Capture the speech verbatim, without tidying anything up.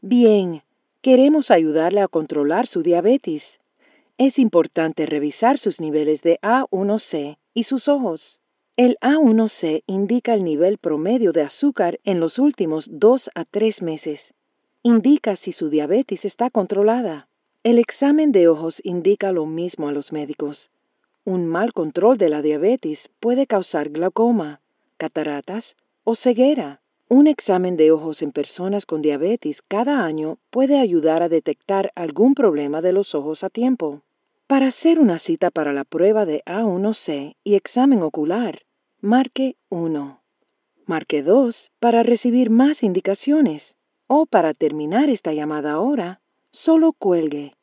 Bien, queremos ayudarle a controlar su diabetes. Es importante revisar sus niveles de A uno C y sus ojos. El A uno C indica el nivel promedio de azúcar en los últimos dos a tres meses. Indica si su diabetes está controlada. El examen de ojos indica lo mismo a los médicos. Un mal control de la diabetes puede causar glaucoma, cataratas o ceguera. Un examen de ojos en personas con diabetes cada año puede ayudar a detectar algún problema de los ojos a tiempo. Para hacer una cita para la prueba de A uno C y examen ocular, marque uno. Marque dos para recibir más indicaciones. O para terminar esta llamada ahora, solo cuelgue.